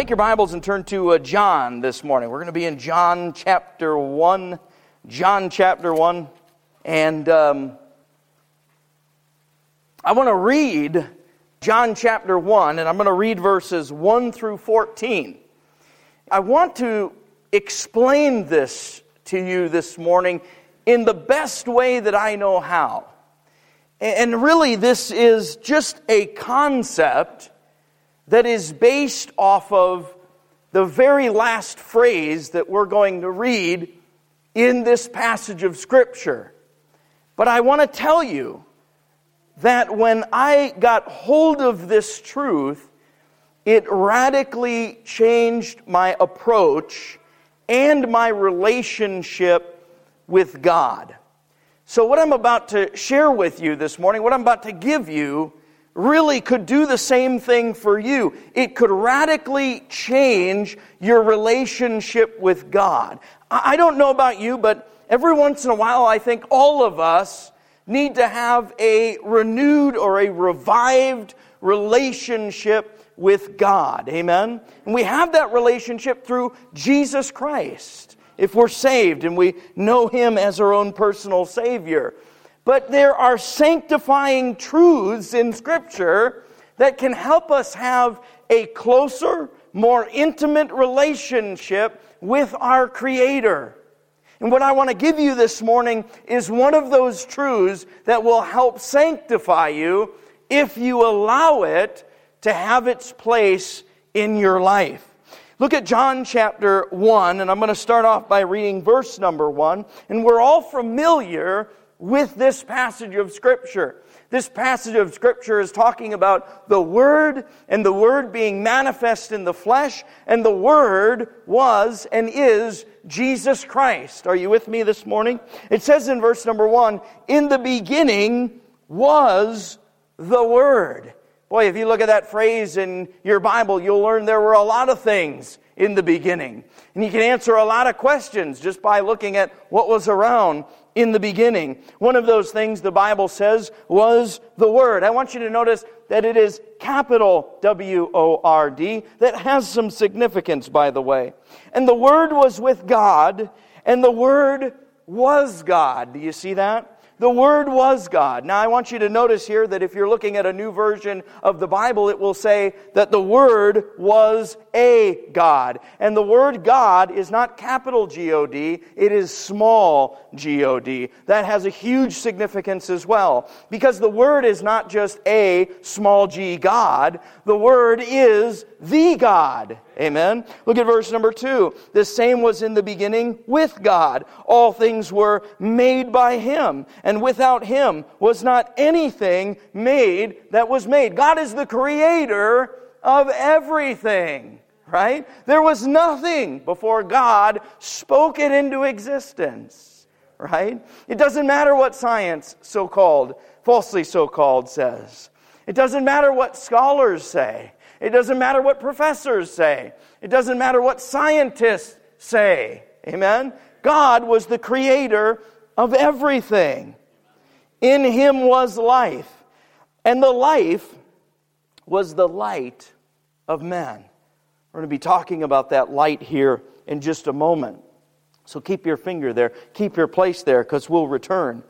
Take your Bibles and turn to John this morning. We're going to be in John chapter 1. John chapter 1. And I want to read John chapter 1, and I'm going to read verses 1 through 14. I want to explain this to you this morning in the best way that I know how. And really, this is just a concept that is based off of the very last phrase that we're going to read in this passage of Scripture. But I want to tell you that when I got hold of this truth, it radically changed my approach and my relationship with God. So what I'm about to share with you this morning, what I'm about to give you, really could do the same thing for you. It could radically change your relationship with God. I don't know about you, but every once in a while I think all of us need to have a renewed or a revived relationship with God. Amen? And we have that relationship through Jesus Christ, if we're saved and we know Him as our own personal Savior. But there are sanctifying truths in Scripture that can help us have a closer, more intimate relationship with our Creator. And what I want to give you this morning is one of those truths that will help sanctify you if you allow it to have its place in your life. Look at John chapter 1, and I'm going to start off by reading verse number 1. And we're all familiar with this passage of Scripture. This passage of Scripture is talking about the Word, and the Word being manifest in the flesh, and the Word was and is Jesus Christ. Are you with me this morning? It says in verse number 1, "In the beginning was the Word." Boy, if you look at that phrase in your Bible, you'll learn there were a lot of things in the beginning. And you can answer a lot of questions just by looking at what was around in the beginning. One of those things the Bible says was the Word. I want you to notice that it is capital W-O-R-D. That has some significance, by the way. And the Word was with God, and the Word was God. Do you see that? The Word was God. Now I want you to notice here that if you're looking at a new version of the Bible, it will say that the Word was a God. And the word God is not capital G-O-D, it is small G-O-D. That has a huge significance as well. Because the Word is not just a small g God, the Word is the God. Amen. Look at verse number 2. "The same was in the beginning with God. All things were made by Him, and without Him was not anything made that was made." God is the creator of everything, right? There was nothing before God spoke it into existence, right? It doesn't matter what science so-called, falsely so-called says. It doesn't matter what scholars say. It doesn't matter what professors say. It doesn't matter what scientists say. Amen? God was the creator of everything. In Him was life, and the life was the light of men. We're going to be talking about that light here in just a moment. So keep your finger there. Keep your place there, because we'll return.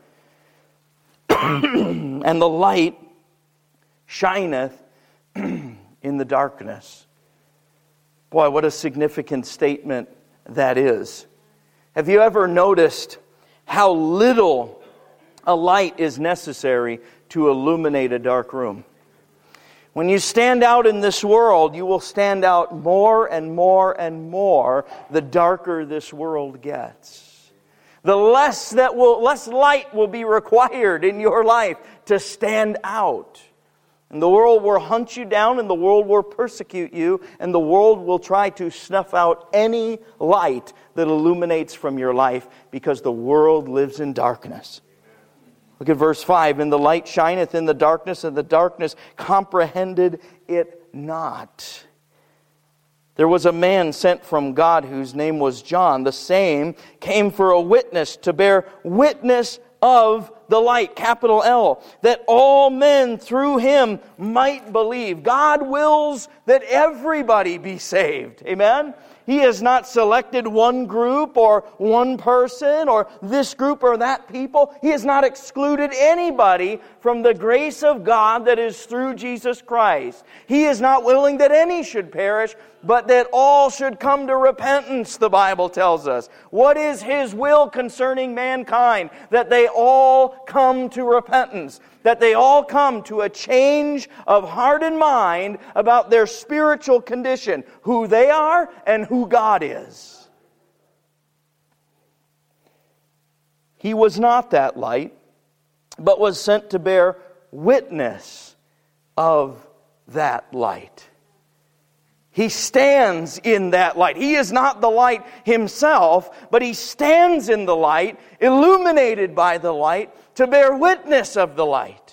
"And the light shineth in the darkness." Boy, what a significant statement that is. Have you ever noticed how little a light is necessary to illuminate a dark room? When you stand out in this world, you will stand out more and more and more the darker this world gets. The less light will be required in your life to stand out. And the world will hunt you down, and the world will persecute you, and the world will try to snuff out any light that illuminates from your life, because the world lives in darkness. Look at verse 5. "And the light shineth in the darkness, and the darkness comprehended it not." There was a man sent from God whose name was John. The same came for a witness, to bear witness of the light, capital L, that all men through him might believe. God wills that everybody be saved. Amen? He has not selected one group or one person or this group or that people. He has not excluded anybody from the grace of God that is through Jesus Christ. He is not willing that any should perish, but that all should come to repentance, the Bible tells us. What is His will concerning mankind? That they all come to repentance. That they all come to a change of heart and mind about their spiritual condition, who they are and who God is. He was not that light, but was sent to bear witness of that light. He stands in that light. He is not the light Himself, but He stands in the light, illuminated by the light, to bear witness of the light.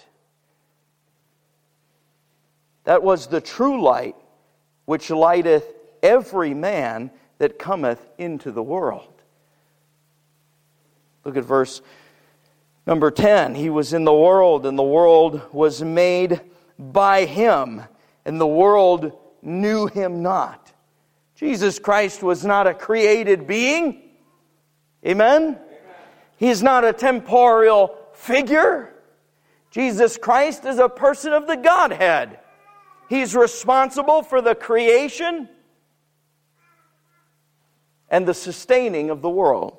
That was the true light, which lighteth every man that cometh into the world. Look at verse number 10. He was in the world, and the world was made by Him, and the world knew Him not. Jesus Christ was not a created being. Amen? He is not a temporal figure. Jesus Christ is a person of the Godhead. He's responsible for the creation and the sustaining of the world.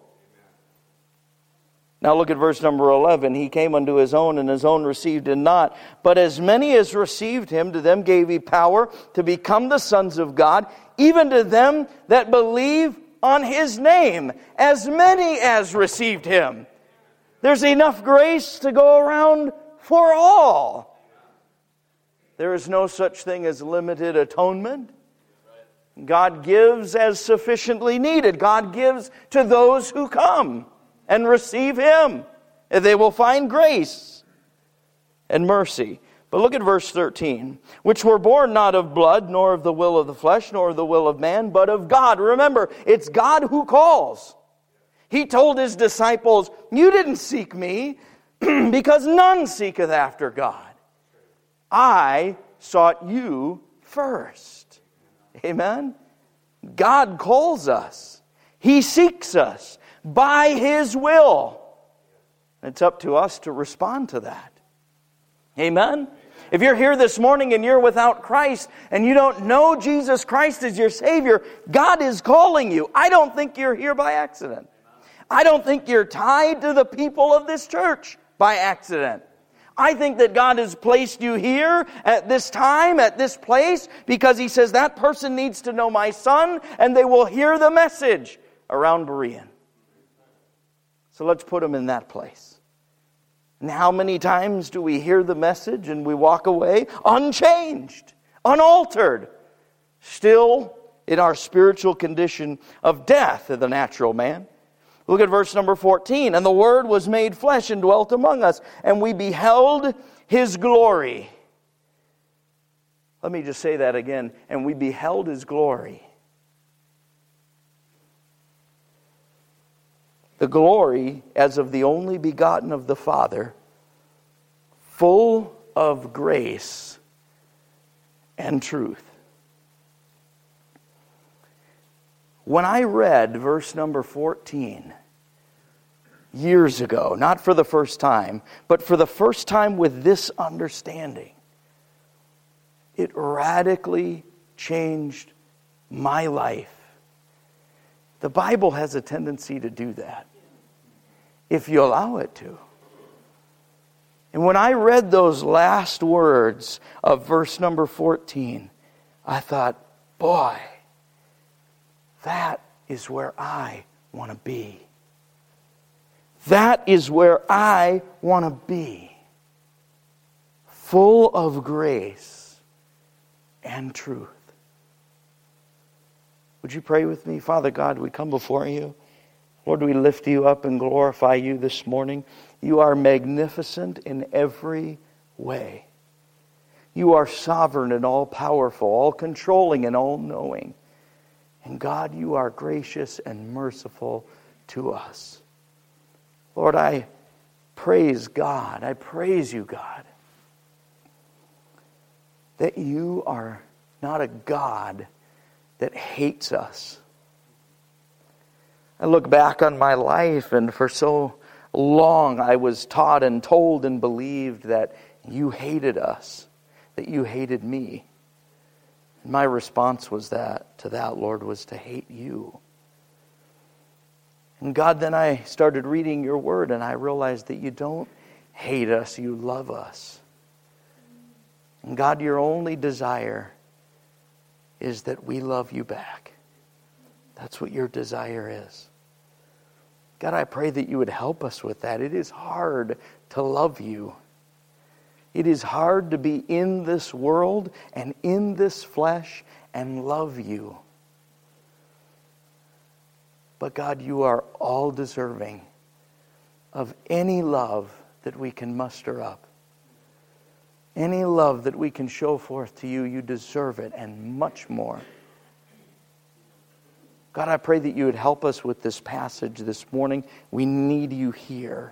Now look at verse number 11. He came unto His own, and His own received Him not. But as many as received Him, to them gave He power to become the sons of God, even to them that believe on His name, as many as received Him. There's enough grace to go around for all. There is no such thing as limited atonement. God gives as sufficiently needed. God gives to those who come and receive Him. And they will find grace and mercy. But look at verse 13. Which were born not of blood, nor of the will of the flesh, nor of the will of man, but of God. Remember, it's God who calls. He told His disciples, you didn't seek me, because none seeketh after God. I sought you first. Amen? God calls us. He seeks us by His will. It's up to us to respond to that. Amen? If you're here this morning and you're without Christ and you don't know Jesus Christ as your Savior, God is calling you. I don't think you're here by accident. I don't think you're tied to the people of this church by accident. I think that God has placed you here at this time, at this place, because He says that person needs to know my Son, and they will hear the message around Berean. So let's put them in that place. And how many times do we hear the message and we walk away unchanged, unaltered, still in our spiritual condition of death of the natural man? Look at verse number 14. And the Word was made flesh and dwelt among us, and we beheld His glory. Let me just say that again. And we beheld His glory. The glory as of the only begotten of the Father, full of grace and truth. When I read verse number 14 years ago, not for the first time, but for the first time with this understanding, it radically changed my life. The Bible has a tendency to do that, if you allow it to. And when I read those last words of verse number 14, I thought, boy, that is where I want to be. That is where I want to be. Full of grace and truth. Would you pray with me? Father God, we come before You. Lord, we lift You up and glorify You this morning. You are magnificent in every way. You are sovereign and all-powerful, all-controlling and all-knowing. And God, You are gracious and merciful to us. Lord, I praise God. I praise you, God, that you are not a God that hates us. I look back on my life, and for so long I was taught and told and believed that you hated us, that you hated me. And my response was to that, Lord, was to hate you. And God, then I started reading your word, and I realized that you don't hate us, you love us. And God, your only desire is that we love you back. That's what your desire is. God, I pray that you would help us with that. It is hard to love you. It is hard to be in this world and in this flesh and love you. But God, you are all deserving of any love that we can muster up. Any love that we can show forth to you, you deserve it and much more. God, I pray that you would help us with this passage this morning. We need you here.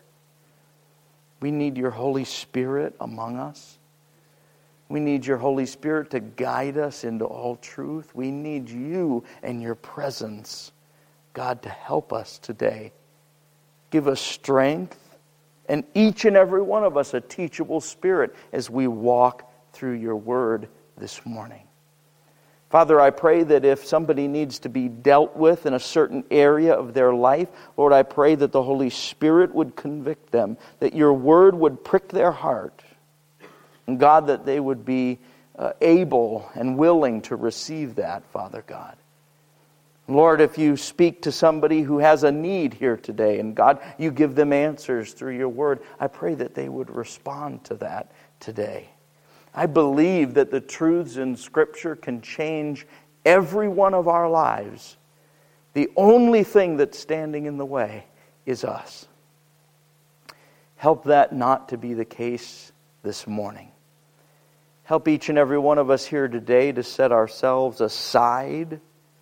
We need your Holy Spirit among us. We need your Holy Spirit to guide us into all truth. We need you and your presence, God, to help us today. Give us strength, and each and every one of us a teachable spirit as we walk through your word this morning. Father, I pray that if somebody needs to be dealt with in a certain area of their life, Lord, I pray that the Holy Spirit would convict them, that your word would prick their heart, and God, that they would be able and willing to receive that, Father God. Lord, if you speak to somebody who has a need here today, and God, you give them answers through your word, I pray that they would respond to that today. I believe that the truths in Scripture can change every one of our lives. The only thing that's standing in the way is us. Help that not to be the case this morning. Help each and every one of us here today to set ourselves aside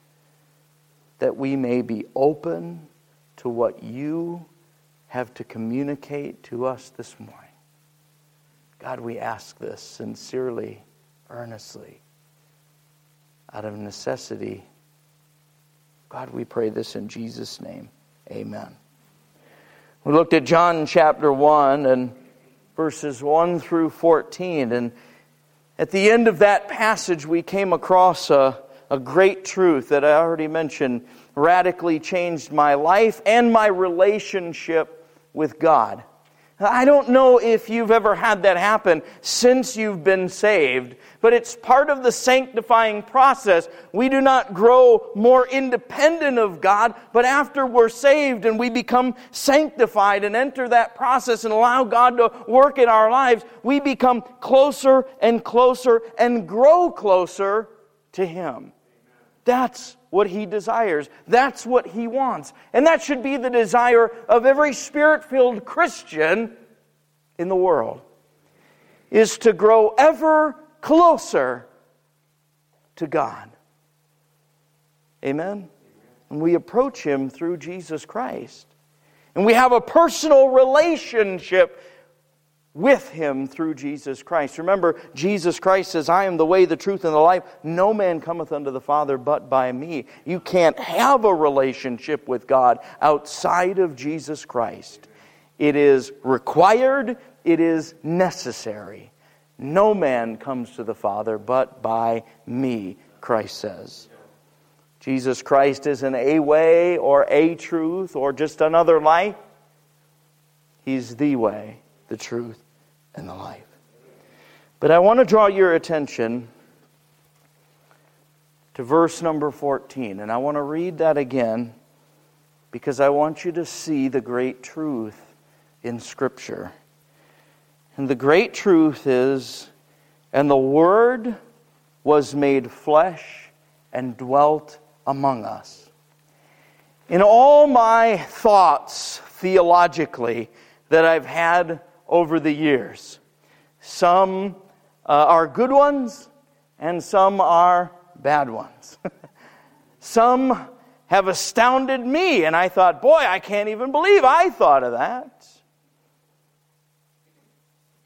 that we may be open to what you have to communicate to us this morning. God, we ask this sincerely, earnestly, out of necessity. God, we pray this in Jesus' name. Amen. We looked at John chapter 1 and verses 1 through 14. And at the end of that passage, we came across a great truth that I already mentioned radically changed my life and my relationship with God. I don't know if you've ever had that happen since you've been saved, but it's part of the sanctifying process. We do not grow more independent of God, but after we're saved and we become sanctified and enter that process and allow God to work in our lives, we become closer and closer and grow closer to Him. That's what He desires. That's what He wants. And that should be the desire of every Spirit-filled Christian in the world, is to grow ever closer to God. Amen? And we approach Him through Jesus Christ. And we have a personal relationship with Him through Jesus Christ. Remember, Jesus Christ says, I am the way, the truth, and the life. No man cometh unto the Father but by me. You can't have a relationship with God outside of Jesus Christ. It is required. It is necessary. No man comes to the Father but by me, Christ says. Jesus Christ isn't a way or a truth or just another life. He's the way, the truth, and the life. But I want to draw your attention to verse number 14. And I want to read that again because I want you to see the great truth in Scripture. And the great truth is, and the Word was made flesh and dwelt among us. In all my thoughts theologically that I've had over the years, some are good ones and some are bad ones. Some have astounded me, and I thought, boy, I can't even believe I thought of that.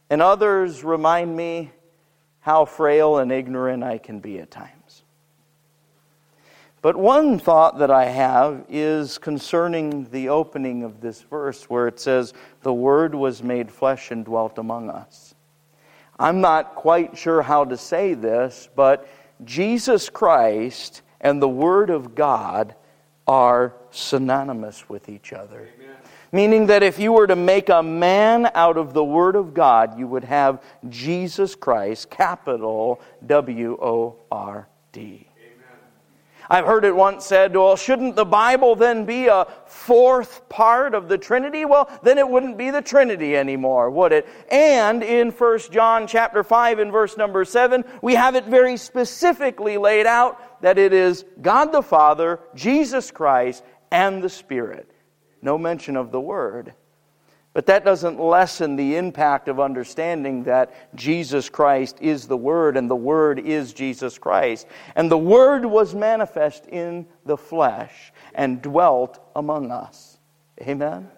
and others remind me how frail and ignorant I can be at times. But one thought that I have is concerning the opening of this verse where it says, "The Word was made flesh and dwelt among us." I'm not quite sure how to say this, but Jesus Christ and the Word of God are synonymous with each other. Amen. Meaning that if you were to make a man out of the Word of God, you would have Jesus Christ, capital W-O-R-D. I've heard it once said, well, shouldn't the Bible then be a fourth part of the Trinity? Well, then it wouldn't be the Trinity anymore, would it? And in 1 John chapter 5 and verse number 7, we have it very specifically laid out that it is God the Father, Jesus Christ, and the Spirit. No mention of the Word. But that doesn't lessen the impact of understanding that Jesus Christ is the Word and the Word is Jesus Christ. And the Word was manifest in the flesh and dwelt among us. Amen?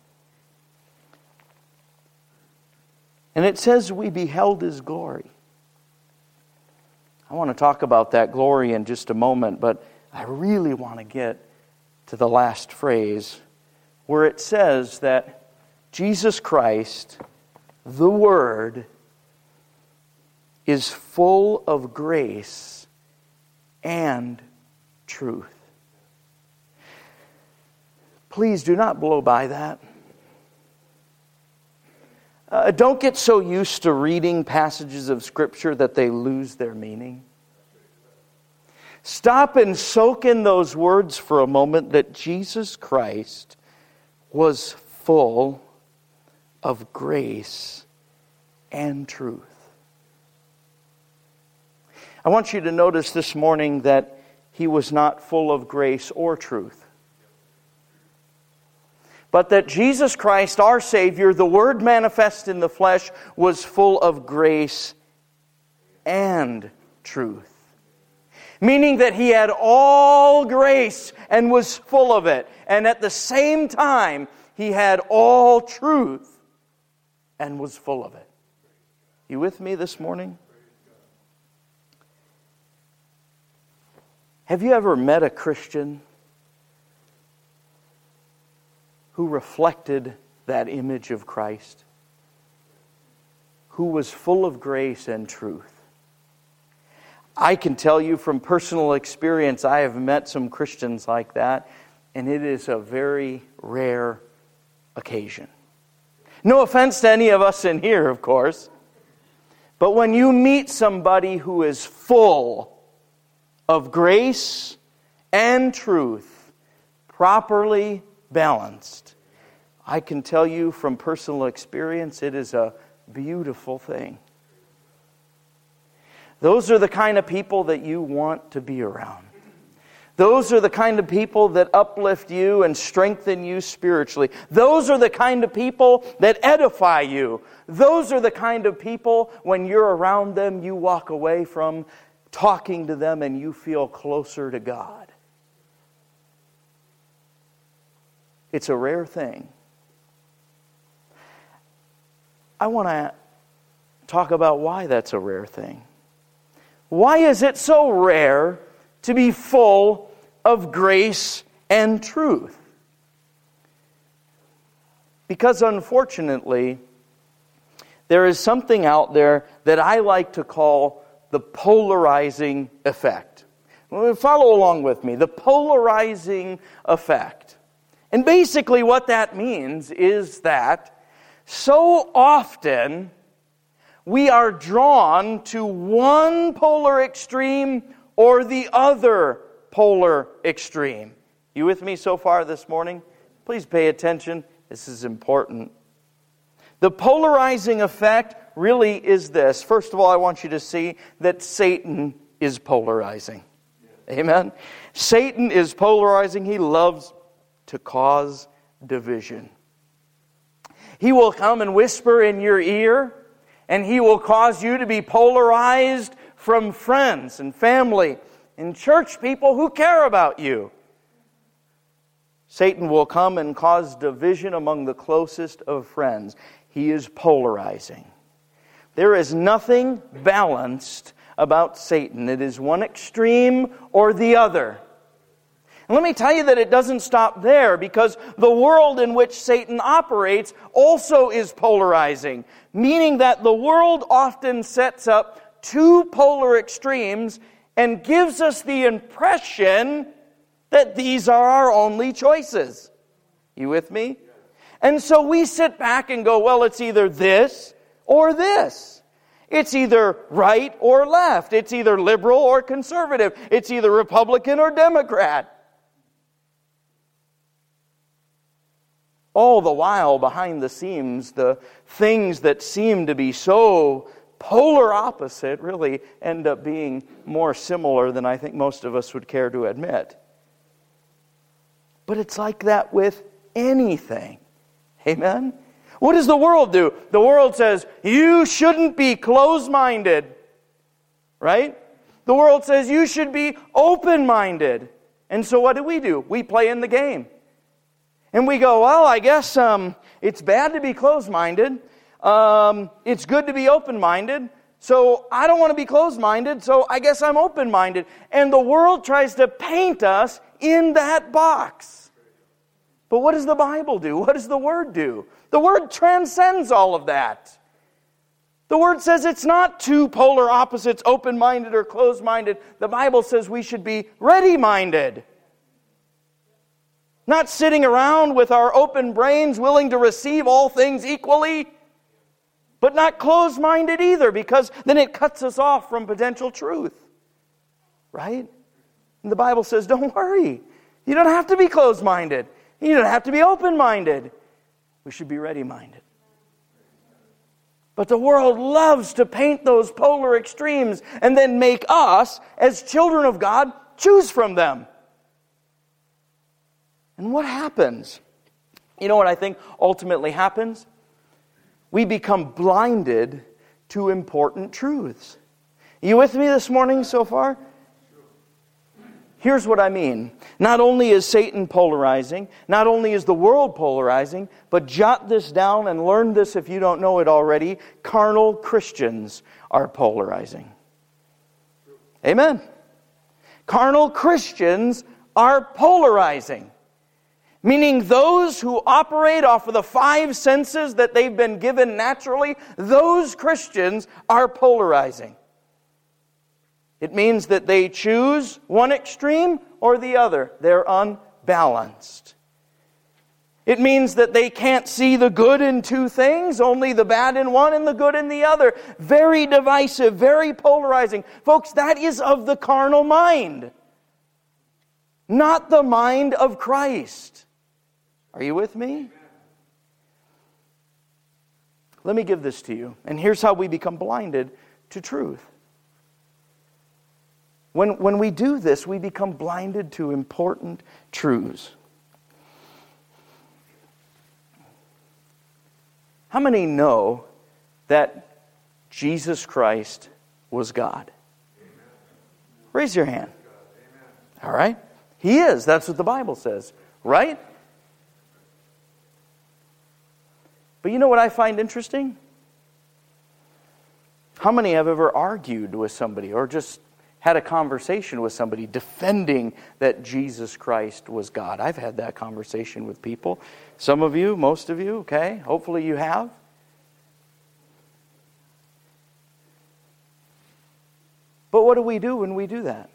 And it says we beheld His glory. I want to talk about that glory in just a moment, but I really want to get to the last phrase where it says that Jesus Christ, the Word, is full of grace and truth. Please do not blow by that. Don't get so used to reading passages of Scripture that they lose their meaning. Stop and soak in those words for a moment that Jesus Christ was full of grace and truth. I want you to notice this morning that He was not full of grace or truth, but that Jesus Christ, our Savior, the Word manifest in the flesh, was full of grace and truth. Meaning that He had all grace and was full of it. And at the same time, He had all truth and was full of it. You with me this morning? Have you ever met a Christian who reflected that image of Christ? Who was full of grace and truth? I can tell you from personal experience, I have met some Christians like that, and it is a very rare occasion. No offense to any of us in here, of course. But when you meet somebody who is full of grace and truth, properly balanced, I can tell you from personal experience, it is a beautiful thing. Those are the kind of people that you want to be around. Those are the kind of people that uplift you and strengthen you spiritually. Those are the kind of people that edify you. Those are the kind of people, when you're around them, you walk away from talking to them and you feel closer to God. It's a rare thing. I want to talk about why that's a rare thing. Why is it so rare to be full of grace and truth? Because unfortunately, there is something out there that I like to call the polarizing effect. Follow along with me. The polarizing effect. And basically what that means is that so often we are drawn to one polar extreme or the other polar extreme. You with me so far this morning? Please pay attention. This is important. The polarizing effect really is this. First of all, I want you to see that Satan is polarizing. Amen? Satan is polarizing. He loves to cause division. He will come and whisper in your ear, and he will cause you to be polarized from friends and family and church people who care about you. Satan will come and cause division among the closest of friends. He is polarizing. There is nothing balanced about Satan. It is one extreme or the other. And let me tell you that it doesn't stop there, because the world in which Satan operates also is polarizing, meaning that the world often sets up two polar extremes and gives us the impression that these are our only choices. You with me? And so we sit back and go, well, it's either this or this. It's either right or left. It's either liberal or conservative. It's either Republican or Democrat. All the while, behind the scenes, the things that seem to be so polar opposite really end up being more similar than I think most of us would care to admit. But it's like that with anything. Amen? What does the world do? The world says, you shouldn't be closed-minded. Right? The world says you should be open-minded. And so what do? We play in the game. And we go, well, I guess it's bad to be closed-minded. It's good to be open-minded. So I don't want to be closed-minded, so I guess I'm open-minded. And the world tries to paint us in that box. But what does the Bible do? What does the Word do? The Word transcends all of that. The Word says it's not two polar opposites, open-minded or closed-minded. The Bible says we should be ready-minded. Not sitting around with our open brains willing to receive all things equally, but not closed-minded either, because then it cuts us off from potential truth. Right? And the Bible says, don't worry. You don't have to be closed-minded. You don't have to be open-minded. We should be ready-minded. But the world loves to paint those polar extremes and then make us, as children of God, choose from them. And what happens? You know what I think ultimately happens? We become blinded to important truths. Are you with me this morning so far? Here's what I mean. Not only is Satan polarizing, not only is the world polarizing, but jot this down and learn this if you don't know it already. Carnal Christians are polarizing. Amen. Carnal Christians are polarizing. Meaning those who operate off of the five senses that they've been given naturally, those Christians are polarizing. It means that they choose one extreme or the other. They're unbalanced. It means that they can't see the good in two things, only the bad in one and the good in the other. Very divisive, very polarizing. Folks, that is of the carnal mind, not the mind of Christ. Are you with me? Let me give this to you. And here's how we become blinded to truth. When we do this, we become blinded to important truths. How many know that Jesus Christ was God? Raise your hand. All right? He is. That's what the Bible says. Right? But you know what I find interesting? How many have ever argued with somebody or just had a conversation with somebody defending that Jesus Christ was God? I've had that conversation with people. Some of you, most of you, okay? Hopefully you have. But what do we do when we do that?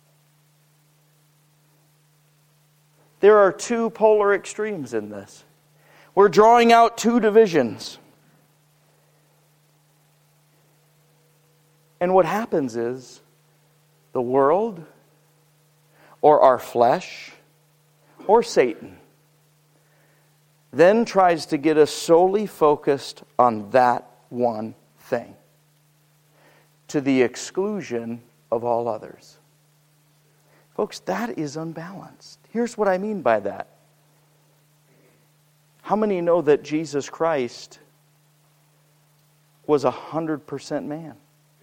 There are two polar extremes in this. We're drawing out two divisions. And what happens is the world, or our flesh, or Satan, then tries to get us solely focused on that one thing, to the exclusion of all others. Folks, that is unbalanced. Here's what I mean by that. How many know that Jesus Christ was 100% man?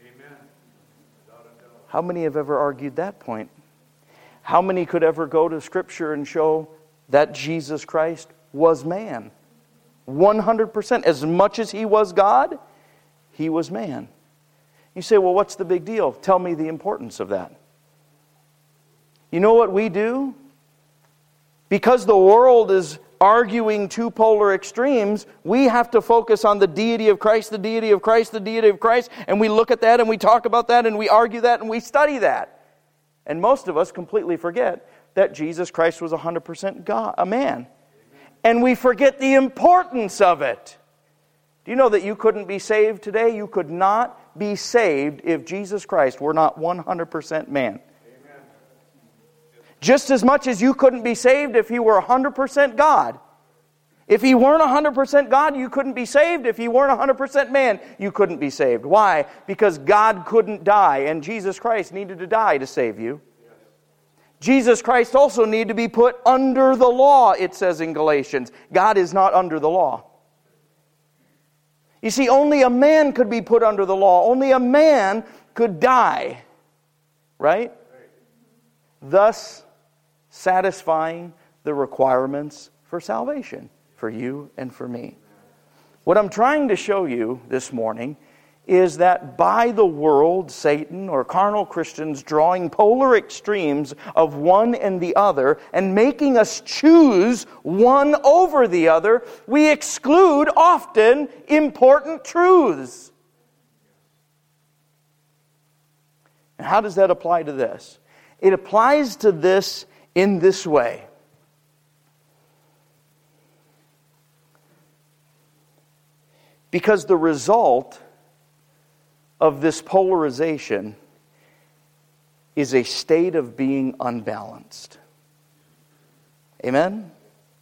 How many have ever argued that point? How many could ever go to Scripture and show that Jesus Christ was man? 100%. As much as He was God, He was man. You say, well, what's the big deal? Tell me the importance of that. You know what we do? Because the world is arguing two polar extremes, we have to focus on the deity of Christ, the deity of Christ, the deity of Christ, and we look at that and we talk about that and we argue that and we study that. And most of us completely forget that Jesus Christ was 100% God, a man. And we forget the importance of it. Do you know that you couldn't be saved today? You could not be saved if Jesus Christ were not 100% man. Just as much as you couldn't be saved if He were 100% God. If He weren't 100% God, you couldn't be saved. If He weren't 100% man, you couldn't be saved. Why? Because God couldn't die, and Jesus Christ needed to die to save you. Jesus Christ also needed to be put under the law, it says in Galatians. God is not under the law. You see, only a man could be put under the law. Only a man could die. Right? Thus, satisfying the requirements for salvation for you and for me. What I'm trying to show you this morning is that by the world, Satan, or carnal Christians drawing polar extremes of one and the other and making us choose one over the other, we exclude often important truths. And how does that apply to this? It applies to this in this way. Because the result of this polarization is a state of being unbalanced. Amen?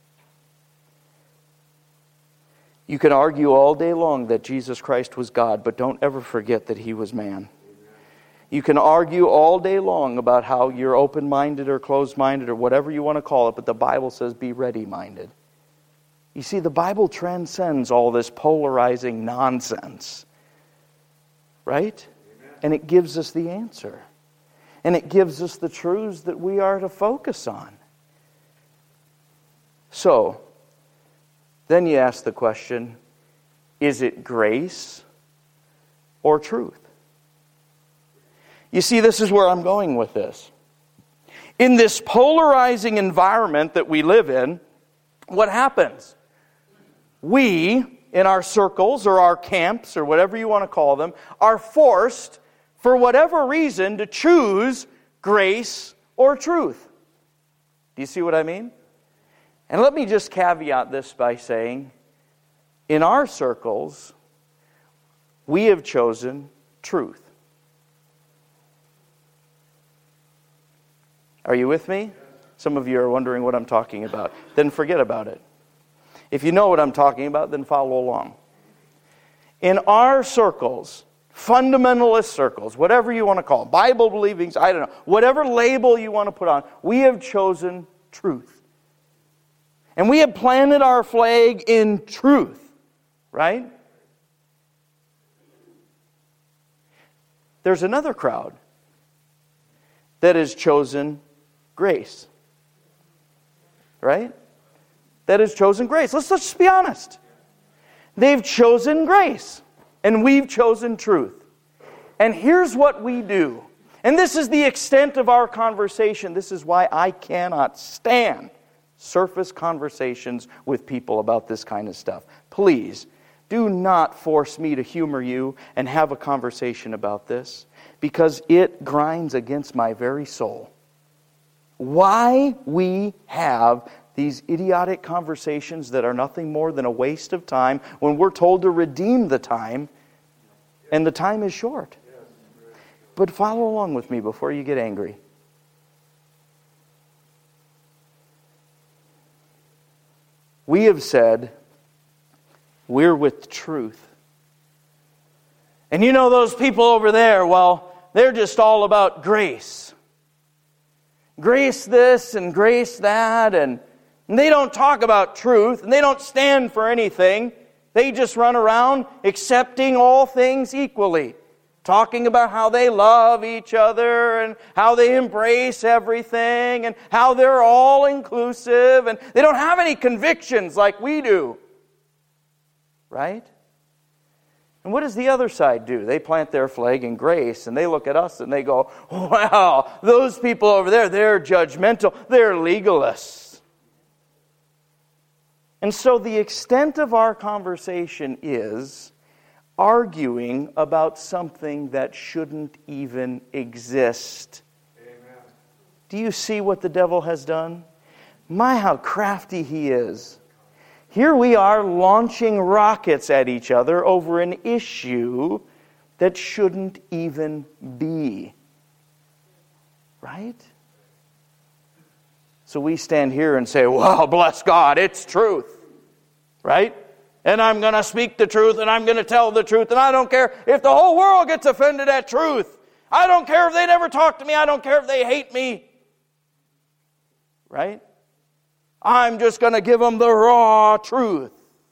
You can argue all day long that Jesus Christ was God, but don't ever forget that He was man. You can argue all day long about how you're open-minded or closed-minded or whatever you want to call it, but the Bible says be ready-minded. You see, the Bible transcends all this polarizing nonsense. Right? Amen. And it gives us the answer. And it gives us the truths that we are to focus on. So, then you ask the question, is it grace or truth? You see, this is where I'm going with this. In this polarizing environment that we live in, what happens? We, in our circles or our camps or whatever you want to call them, are forced, for whatever reason, to choose grace or truth. Do you see what I mean? And let me just caveat this by saying, in our circles, we have chosen truth. Are you with me? Some of you are wondering what I'm talking about. Then forget about it. If you know what I'm talking about, then follow along. In our circles, fundamentalist circles, whatever you want to call them, Bible believing, I don't know, whatever label you want to put on, we have chosen truth. And we have planted our flag in truth, right? There's another crowd that has chosen grace. Right? That has chosen grace. Let's just be honest. They've chosen grace. And we've chosen truth. And here's what we do. And this is the extent of our conversation. This is why I cannot stand surface conversations with people about this kind of stuff. Please, do not force me to humor you and have a conversation about this, because it grinds against my very soul. Why we have these idiotic conversations that are nothing more than a waste of time when we're told to redeem the time, and the time is short. But follow along with me before you get angry. We have said we're with truth. And you know those people over there, well, they're just all about grace. Grace this and grace that, and they don't talk about truth, and they don't stand for anything. They just run around accepting all things equally, talking about how they love each other and how they embrace everything and how they're all inclusive, and they don't have any convictions like we do. Right? And what does the other side do? They plant their flag in grace, and they look at us and they go, wow, those people over there, they're judgmental, they're legalists. And so the extent of our conversation is arguing about something that shouldn't even exist. Amen. Do you see what the devil has done? My, how crafty he is. Here we are launching rockets at each other over an issue that shouldn't even be. Right? So we stand here and say, well, bless God, it's truth. Right? And I'm going to speak the truth, and I'm going to tell the truth, and I don't care if the whole world gets offended at truth. I don't care if they never talk to me. I don't care if they hate me. Right? I'm just going to give them the raw truth.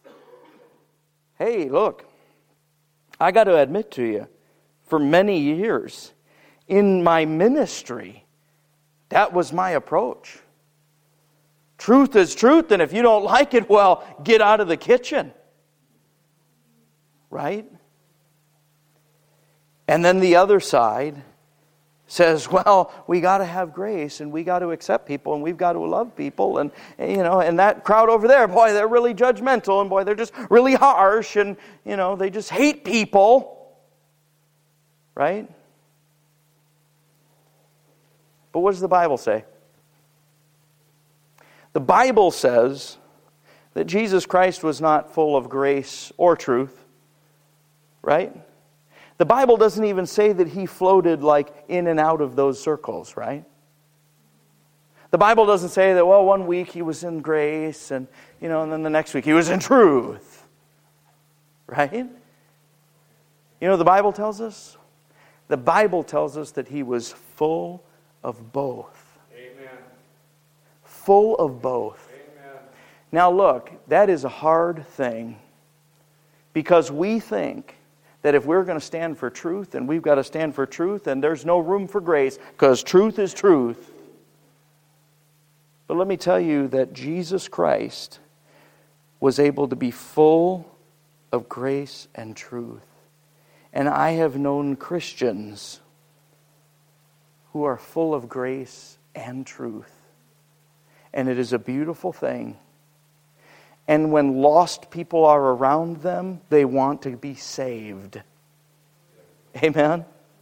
Hey, look, I got to admit to you, for many years in my ministry, that was my approach. Truth is truth, and if you don't like it, well, get out of the kitchen. Right? And then the other side says, well, we got to have grace, and we got to accept people, and we've got to love people, and and that crowd over there, boy, they're really judgmental, and boy, they're just really harsh, and they just hate people. Right? But what does the Bible say? The Bible says that Jesus Christ was not full of grace or truth. Right? The Bible doesn't even say that he floated like in and out of those circles, right? The Bible doesn't say that, well, one week he was in grace and then the next week he was in truth. Right? You know what the Bible tells us? The Bible tells us that he was full of both. Amen. Full of both. Amen. Now look, that is a hard thing because we think that if we're going to stand for truth, and we've got to stand for truth, and there's no room for grace, because truth is truth. But let me tell you that Jesus Christ was able to be full of grace and truth. And I have known Christians who are full of grace and truth. And it is a beautiful thing. And when lost people are around them, they want to be saved. Amen?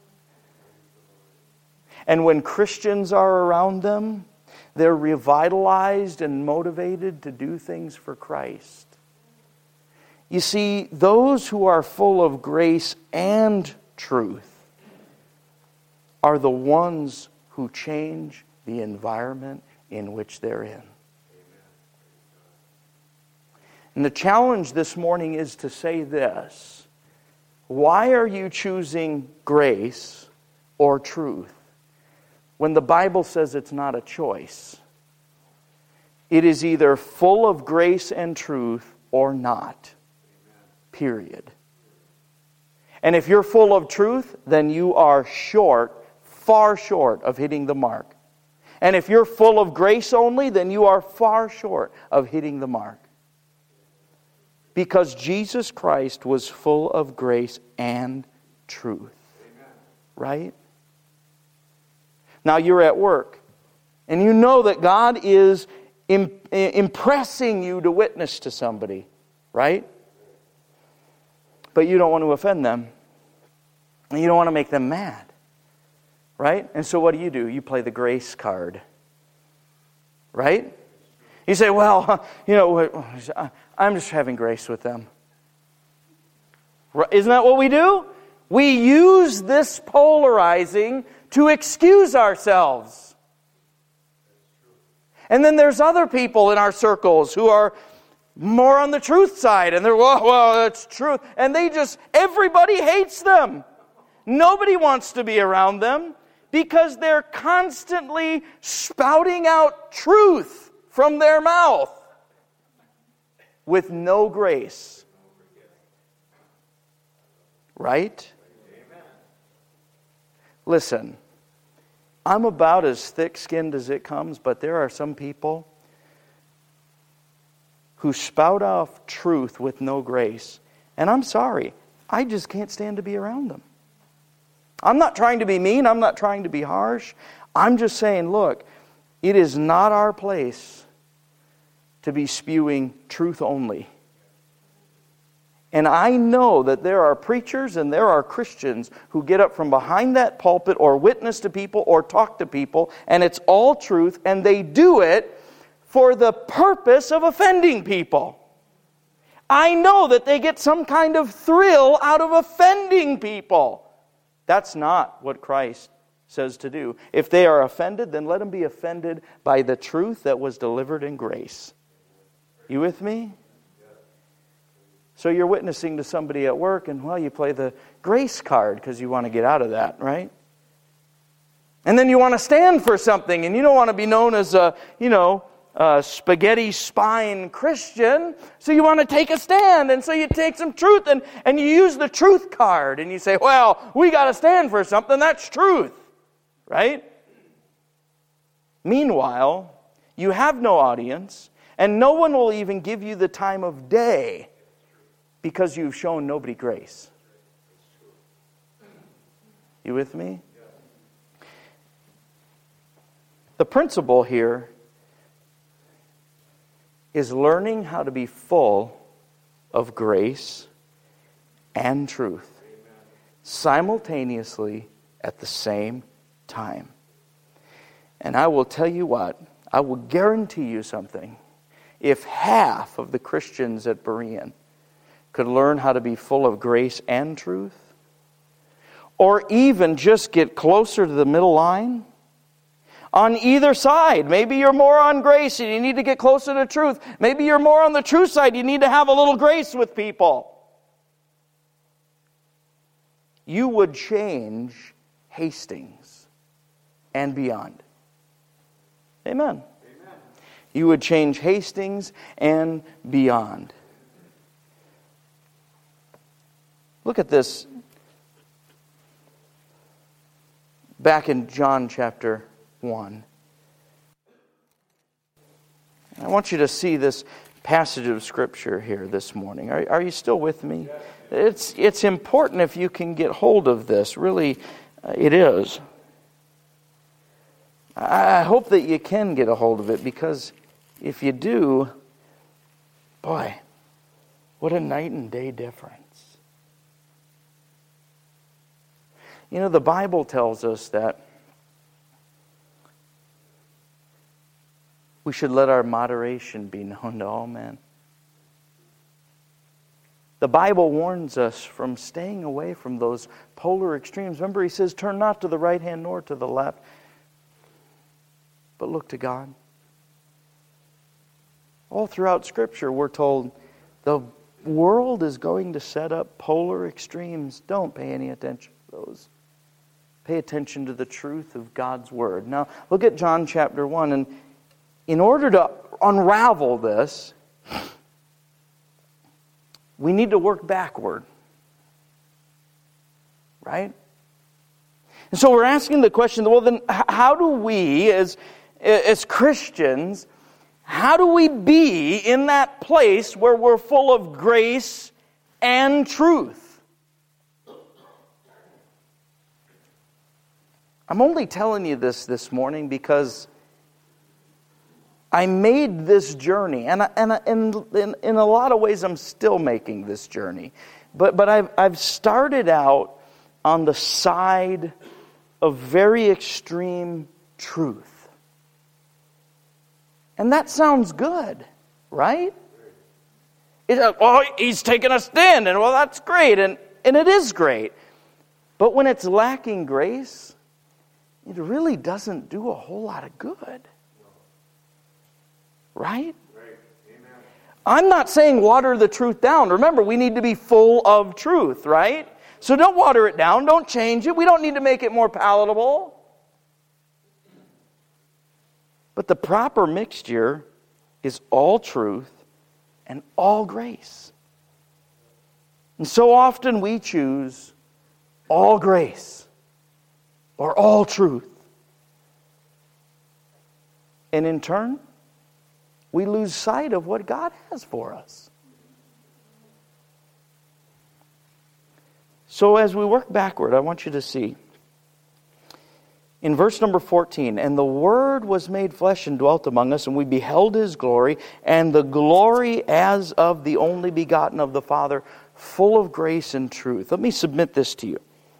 And when Christians are around them, they're revitalized and motivated to do things for Christ. You see, those who are full of grace and truth are the ones who change the environment in which they're in. And the challenge this morning is to say this. Why are you choosing grace or truth when the Bible says it's not a choice? It is either full of grace and truth or not. Period. And if you're full of truth, then you are short, far short of hitting the mark. And if you're full of grace only, then you are far short of hitting the mark. Because Jesus Christ was full of grace and truth. Amen. Right? Now you're at work. And you know that God is impressing you to witness to somebody. Right? But you don't want to offend them. And you don't want to make them mad. Right? And so what do? You play the grace card. Right? You say, well, I'm just having grace with them. Isn't that what we do? We use this polarizing to excuse ourselves. And then there's other people in our circles who are more on the truth side. And they're, well, that's truth. And everybody hates them. Nobody wants to be around them because they're constantly spouting out truth from their mouth with no grace. Right? Amen. Listen, I'm about as thick-skinned as it comes, but there are some people who spout off truth with no grace. And I'm sorry, I just can't stand to be around them. I'm not trying to be mean. I'm not trying to be harsh. I'm just saying, look, it is not our place to be spewing truth only. And I know that there are preachers and there are Christians who get up from behind that pulpit or witness to people or talk to people, and it's all truth, and they do it for the purpose of offending people. I know that they get some kind of thrill out of offending people. That's not what Christ says to do. If they are offended, then let them be offended by the truth that was delivered in grace. You with me? So you're witnessing to somebody at work, and you play the grace card because you want to get out of that, right? And then you want to stand for something, and you don't want to be known as a spaghetti spine Christian, so you want to take a stand, and so you take some truth, and you use the truth card, and you say, well, we got to stand for something, that's truth, right? Meanwhile, you have no audience, and no one will even give you the time of day because you've shown nobody grace. You with me? The principle here is learning how to be full of grace and truth simultaneously at the same time. And I will tell you what, I will guarantee you something. If half of the Christians at Berean could learn how to be full of grace and truth, or even just get closer to the middle line, on either side. Maybe you're more on grace and you need to get closer to truth. Maybe you're more on the truth side. You need to have a little grace with people. You would change Hastings and beyond. Amen. Amen. You would change Hastings and beyond. Look at this. Back in John chapter 1. I want you to see this passage of Scripture here this morning. Are you still with me? It's important if you can get hold of this. Really, it is. I hope that you can get a hold of it, because if you do, boy, what a night and day difference. You know, the Bible tells us that we should let our moderation be known to all men. The Bible warns us from staying away from those polar extremes. Remember, he says, turn not to the right hand nor to the left, but look to God. All throughout Scripture, we're told the world is going to set up polar extremes. Don't pay any attention to those. Pay attention to the truth of God's Word. Now, look at John chapter 1, and in order to unravel this, we need to work backward. Right? And so we're asking the question, well then, how do we, as Christians, how do we be in that place where we're full of grace and truth? I'm only telling you this morning because I made this journey, and in a lot of ways I'm still making this journey. But I've started out on the side of very extreme truth. And that sounds good, right? He's taking a stand, and that's great, and it is great. But when it's lacking grace, it really doesn't do a whole lot of good. Right? Amen. I'm not saying water the truth down. Remember, we need to be full of truth, right? So don't water it down. Don't change it. We don't need to make it more palatable. But the proper mixture is all truth and all grace. And so often we choose all grace or all truth. And in turn, we lose sight of what God has for us. So as we work backward, I want you to see. In verse number 14, and the Word was made flesh and dwelt among us, and we beheld His glory, and the glory as of the only begotten of the Father, full of grace and truth. Let me submit this to you.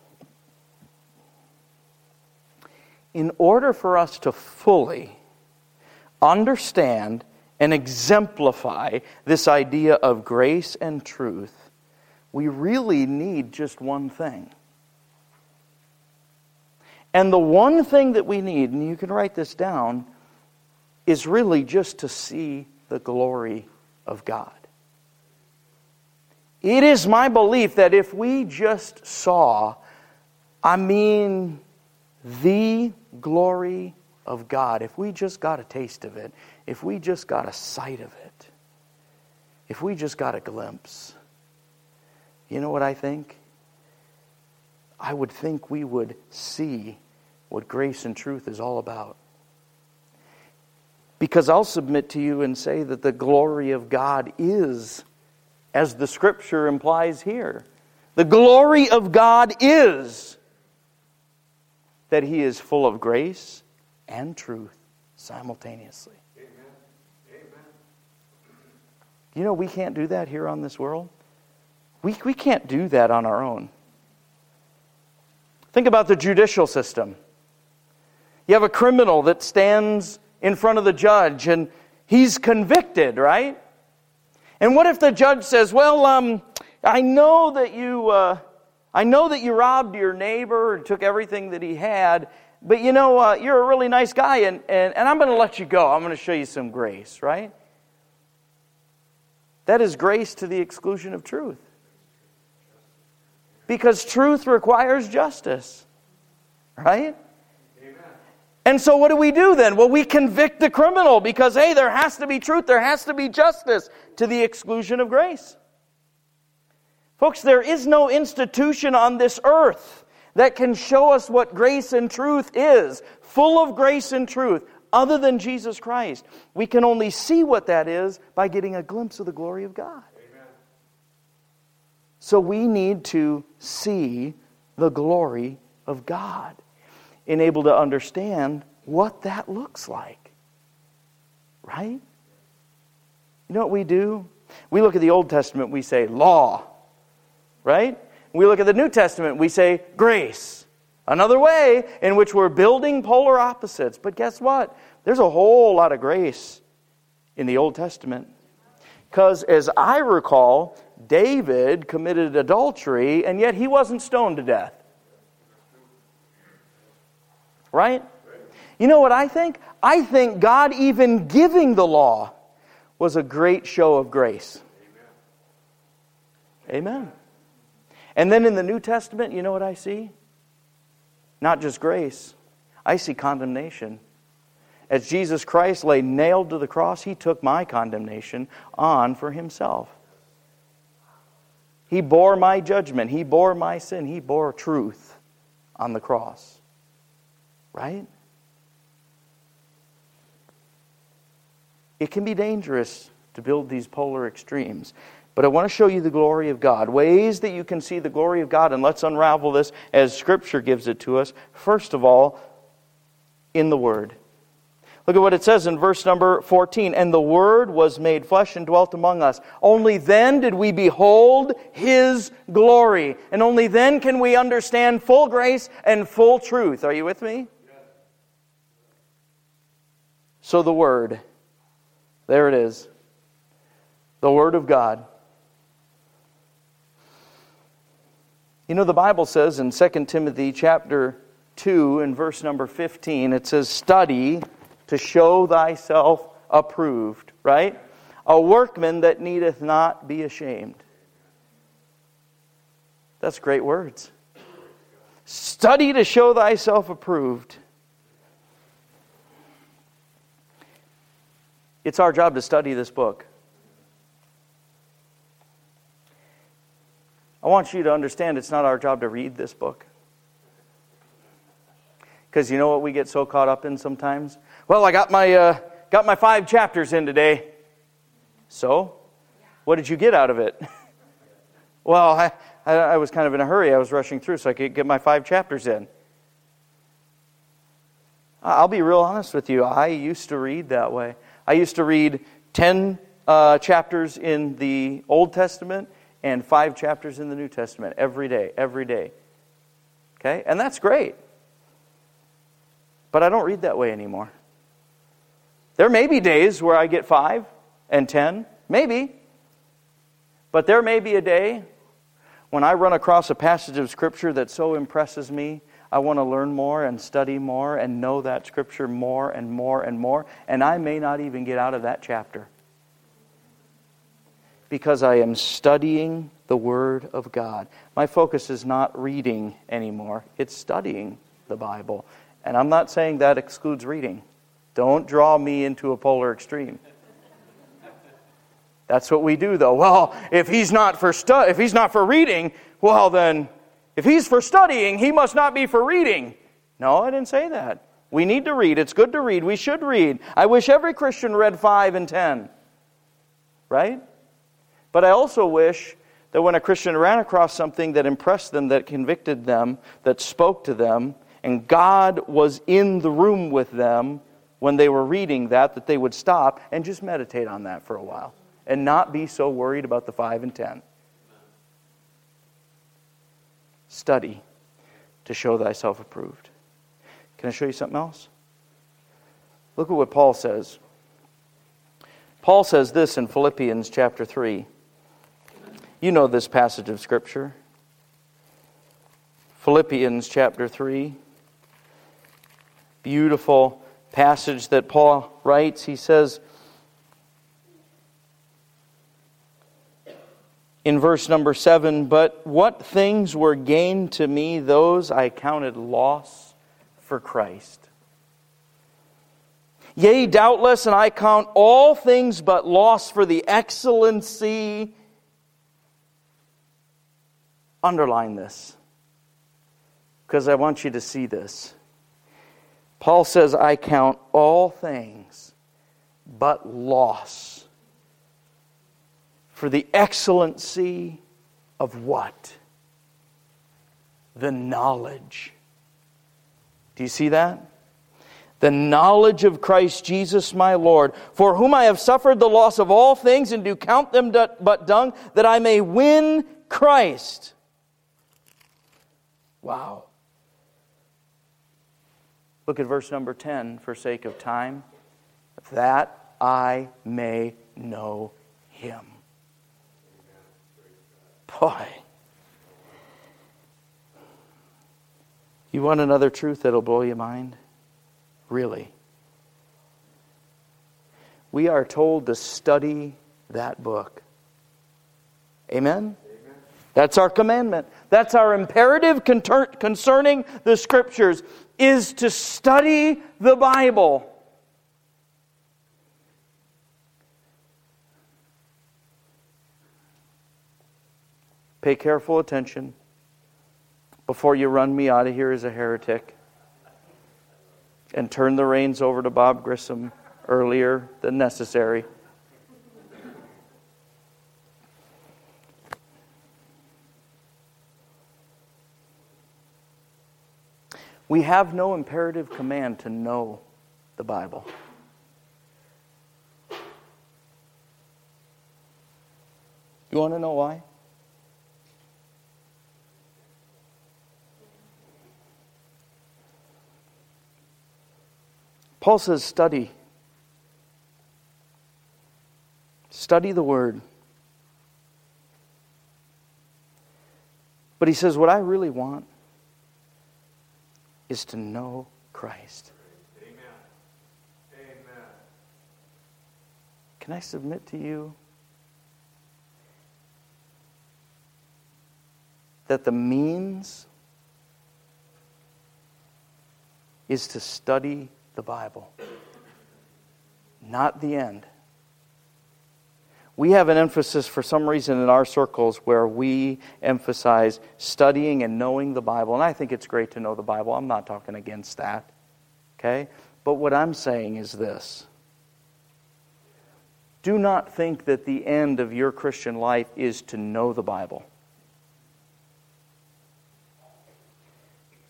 In order for us to fully understand and exemplify this idea of grace and truth, we really need just one thing. And the one thing that we need, and you can write this down, is really just to see the glory of God. It is my belief that if we just saw, the glory of God, if we just got a taste of it, if we just got a sight of it, if we just got a glimpse, you know what I think? I would think we would see what grace and truth is all about. Because I'll submit to you and say that the glory of God is, as the Scripture implies here, the glory of God is that He is full of grace and truth simultaneously. Amen. Amen. You know, we can't do that here on this world. We can't do that on our own. Think about the judicial system. You have a criminal that stands in front of the judge and he's convicted, right? And what if the judge says, well, I know that you robbed your neighbor and took everything that he had, but you know, you're a really nice guy and I'm going to let you go. I'm going to show you some grace, right? That is grace to the exclusion of truth. Because truth requires justice, right? And so what do we do then? Well, we convict the criminal because, hey, there has to be truth, there has to be justice to the exclusion of grace. Folks, there is no institution on this earth that can show us what grace and truth is, full of grace and truth, other than Jesus Christ. We can only see what that is by getting a glimpse of the glory of God. Amen. So we need to see the glory of God and able to understand what that looks like. Right? You know what we do? We look at the Old Testament, we say law. Right? We look at the New Testament, we say grace. Another way in which we're building polar opposites. But guess what? There's a whole lot of grace in the Old Testament. Because as I recall, David committed adultery and yet he wasn't stoned to death. Right? You know what I think? I think God even giving the law was a great show of grace. Amen. And then in the New Testament, you know what I see? Not just grace. I see condemnation. As Jesus Christ lay nailed to the cross, He took my condemnation on for Himself. He bore my judgment. He bore my sin. He bore truth on the cross. Right? It can be dangerous to build these polar extremes. But I want to show you the glory of God. Ways that you can see the glory of God. And let's unravel this as Scripture gives it to us. First of all, in the Word. Look at what it says in verse number 14. And the Word was made flesh and dwelt among us. Only then did we behold His glory. And only then can we understand full grace and full truth. Are you with me? So the Word, there it is, the Word of God. You know, the Bible says in 2 Timothy chapter 2 and verse number 15, it says, study to show thyself approved, right? A workman that needeth not be ashamed. That's great words. Study to show thyself approved. It's our job to study this book. I want you to understand it's not our job to read this book. Because you know what we get so caught up in sometimes? Well, I got my 5 chapters in today. So, what did you get out of it? Well, I was kind of in a hurry. I was rushing through so I could get my 5 chapters in. I'll be real honest with you. I used to read that way. I used to read 10 chapters in the Old Testament and 5 chapters in the New Testament every day. Okay? And that's great. But I don't read that way anymore. There may be days where I get 5 and 10. Maybe. But there may be a day when I run across a passage of Scripture that so impresses me, I want to learn more and study more and know that Scripture more and more and more. And I may not even get out of that chapter. Because I am studying the Word of God. My focus is not reading anymore. It's studying the Bible. And I'm not saying that excludes reading. Don't draw me into a polar extreme. That's what we do, though. Well, if he's not for reading, well then, if he's for studying, he must not be for reading. No, I didn't say that. We need to read. It's good to read. We should read. I wish every Christian read 5 and 10. Right? But I also wish that when a Christian ran across something that impressed them, that convicted them, that spoke to them, and God was in the room with them when they were reading that they would stop and just meditate on that for a while and not be so worried about the 5 and 10. Study to show thyself approved. Can I show you something else? Look at what Paul says. Paul says this in Philippians chapter 3. You know this passage of Scripture. Philippians chapter 3. Beautiful passage that Paul writes. He says in verse number 7, "But what things were gained to me, those I counted loss for Christ. Yea, doubtless, and I count all things but loss for the excellency." Underline this, because I want you to see this. Paul says, I count all things but loss for the excellency of what? The knowledge. Do you see that? The knowledge of Christ Jesus my Lord, for whom I have suffered the loss of all things, and do count them but dung, that I may win Christ. Wow. Look at verse number 10 for sake of time. That I may know Him. Boy. You want another truth that'll blow your mind? Really. We are told to study that book. Amen? That's our commandment. That's our imperative concerning the Scriptures, is to study the Bible. Pay careful attention before you run me out of here as a heretic and turn the reins over to Bob Grissom earlier than necessary. We have no imperative command to know the Bible. You want to know why? Paul says, study. Study the Word. But he says, what I really want is to know Christ. Amen. Amen. Can I submit to you that the means is to study the Bible, not the end? We have an emphasis for some reason in our circles where we emphasize studying and knowing the Bible. And I think it's great to know the Bible. I'm not talking against that. Okay? But what I'm saying is this. Do not think that the end of your Christian life is to know the Bible.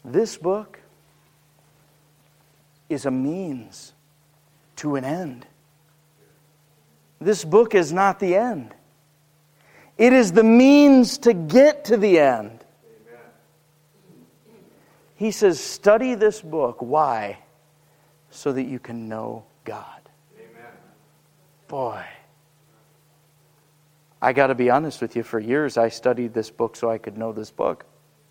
This book is a means to an end. This book is not the end. It is the means to get to the end. He says, study this book. Why? So that you can know God. Amen. Boy. I got to be honest with you. For years I studied this book so I could know this book.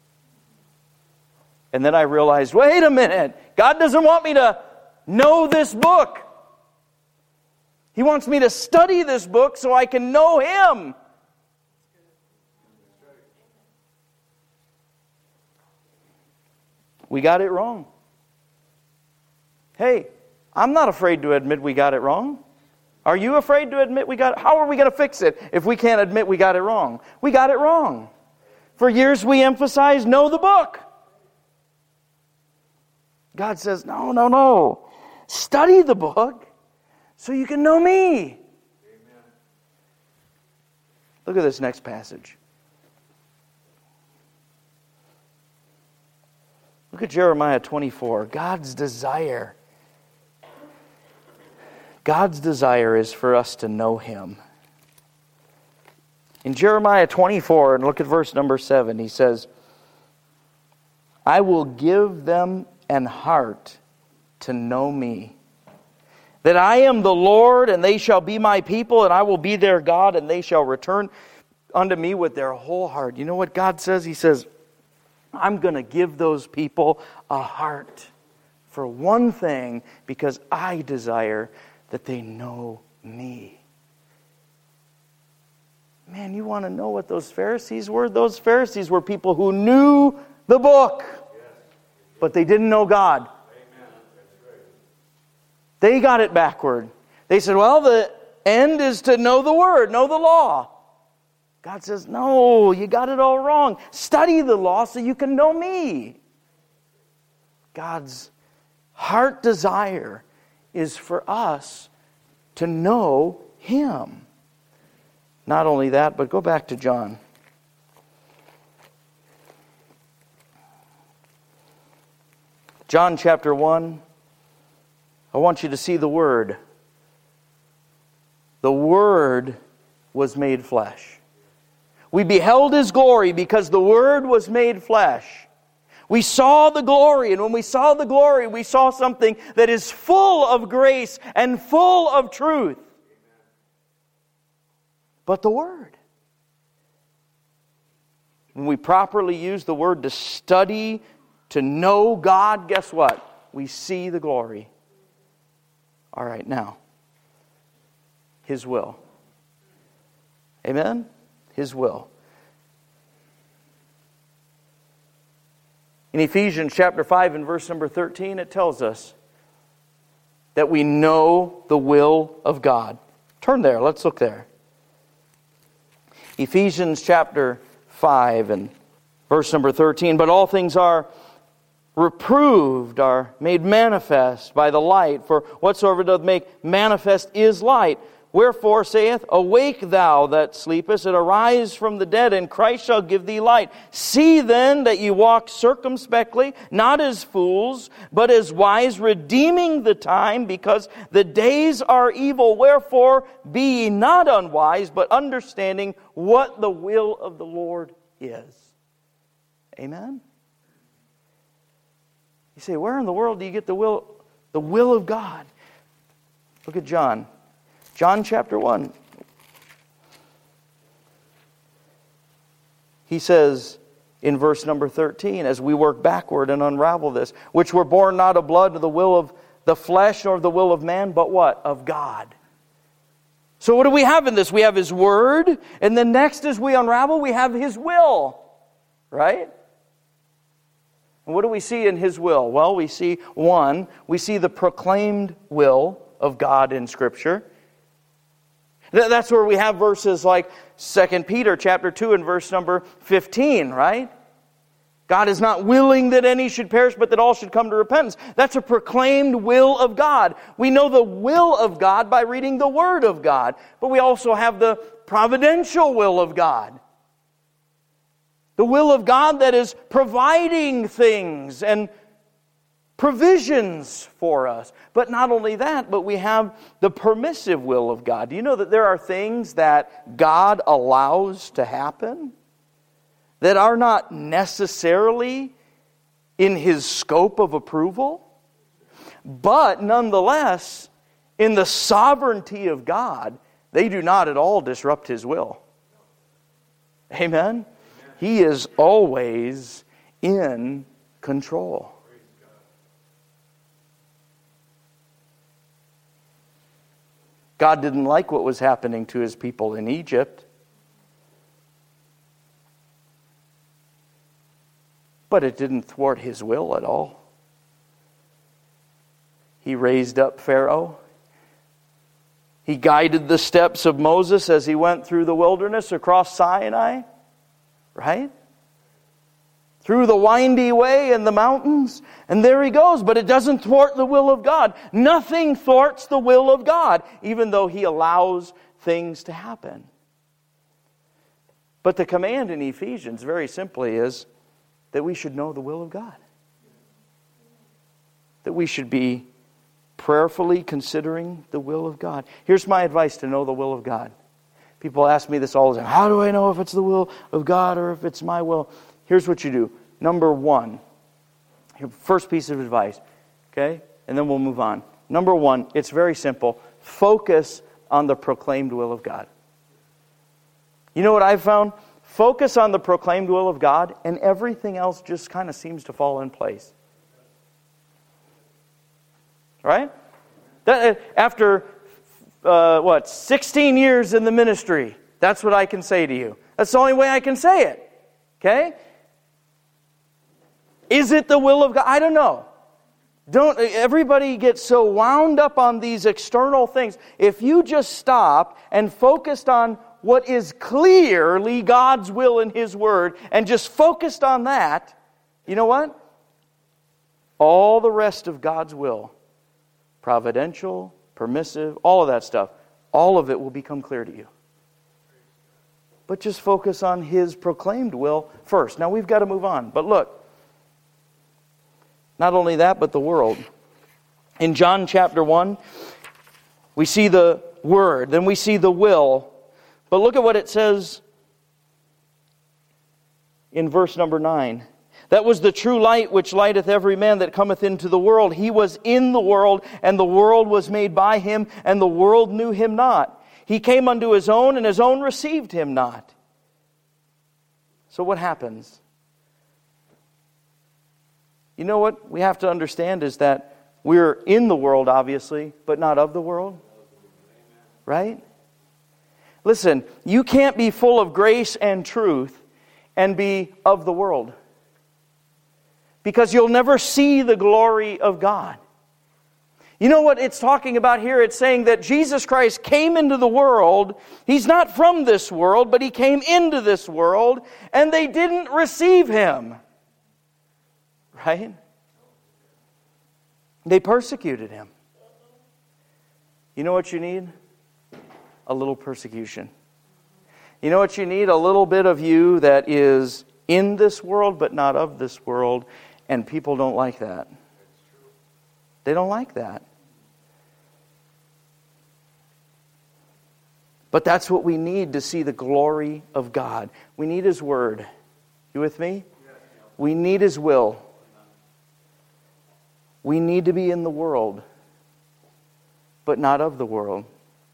And then I realized, wait a minute. God doesn't want me to know this book. He wants me to study this book so I can know Him. We got it wrong. Hey, I'm not afraid to admit we got it wrong. Are you afraid to admit we got it? How are we going to fix it if we can't admit we got it wrong? We got it wrong. For years we emphasized know the book. God says, no. Study the book so you can know me. Amen. Look at this next passage. Look at Jeremiah 24. God's desire. God's desire is for us to know Him. In Jeremiah 24, and look at verse number 7, he says, I will give them an heart to know me, that I am the Lord, and they shall be my people, and I will be their God, and they shall return unto me with their whole heart. You know what God says? He says, I'm going to give those people a heart for one thing, because I desire that they know me. Man, you want to know what those Pharisees were? Those Pharisees were people who knew the book, but they didn't know God. They got it backward. They said, well, the end is to know the Word, know the law. God says, no, you got it all wrong. Study the law so you can know me. God's heart desire is for us to know Him. Not only that, but go back to John. John chapter 1. I want you to see the Word. The Word was made flesh. We beheld His glory because the Word was made flesh. We saw the glory, and when we saw the glory, we saw something that is full of grace and full of truth. But the Word. When we properly use the Word to study, to know God, guess what? We see the glory. All right, now, His will. Amen? His will. In Ephesians chapter 5 and verse number 13, it tells us that we know the will of God. Turn there, let's look there. Ephesians chapter 5 and verse number 13, but all things are reproved, are made manifest by the light, for whatsoever doth make manifest is light. Wherefore saith, awake thou that sleepest, and arise from the dead, and Christ shall give thee light. See then that ye walk circumspectly, not as fools, but as wise, redeeming the time, because the days are evil. Wherefore be ye not unwise, but understanding what the will of the Lord is. Amen? You say, where in the world do you get the will of God? Look at John. John chapter 1. He says in verse number 13, as we work backward and unravel this, which were born not of blood, of the will of the flesh, nor of the will of man, but what? Of God. So what do we have in this? We have His Word, and then next as we unravel, we have His will. Right? And what do we see in His will? Well, we see the proclaimed will of God in Scripture. That's where we have verses like 2 Peter chapter 2 and verse number 15, right? God is not willing that any should perish, but that all should come to repentance. That's a proclaimed will of God. We know the will of God by reading the Word of God, but we also have the providential will of God. The will of God that is providing things and provisions for us. But not only that, but we have the permissive will of God. Do you know that there are things that God allows to happen that are not necessarily in His scope of approval? But nonetheless, in the sovereignty of God, they do not at all disrupt His will. Amen? He is always in control. God didn't like what was happening to His people in Egypt. But it didn't thwart His will at all. He raised up Pharaoh. He guided the steps of Moses as he went through the wilderness across Sinai. Right? Through the windy way in the mountains. And there he goes. But it doesn't thwart the will of God. Nothing thwarts the will of God, even though He allows things to happen. But the command in Ephesians, very simply, is that we should know the will of God. That we should be prayerfully considering the will of God. Here's my advice to know the will of God. People ask me this all the time. How do I know if it's the will of God or if it's my will? Here's what you do. Number one, first piece of advice, okay? And then we'll move on. Number one, it's very simple. Focus on the proclaimed will of God. You know what I've found? Focus on the proclaimed will of God, and everything else just kind of seems to fall in place. Right? After 16 years in the ministry, that's what I can say to you. That's the only way I can say it. Okay? Is it the will of God? I don't know. Don't everybody get so wound up on these external things. If you just stop and focused on what is clearly God's will in His Word and just focused on that, you know what? All the rest of God's will, providential, permissive, all of that stuff, all of it will become clear to you. But just focus on His proclaimed will first. Now we've got to move on. But look, not only that, but the world. In John chapter 1, we see the Word, then we see the will. But look at what it says in verse number 9. That was the true light which lighteth every man that cometh into the world. He was in the world, and the world was made by Him, and the world knew Him not. He came unto His own, and His own received Him not. So what happens? You know what we have to understand is that we're in the world, obviously, but not of the world. Right? Listen, you can't be full of grace and truth and be of the world. Because you'll never see the glory of God. You know what it's talking about here? It's saying that Jesus Christ came into the world. He's not from this world, but He came into this world, and they didn't receive Him. Right? They persecuted Him. You know what you need? A little persecution. You know what you need? A little bit of you that is in this world, but not of this world. And people don't like that. They don't like that. But that's what we need to see the glory of God. We need His Word. You with me? We need His will. We need to be in the world, but not of the world.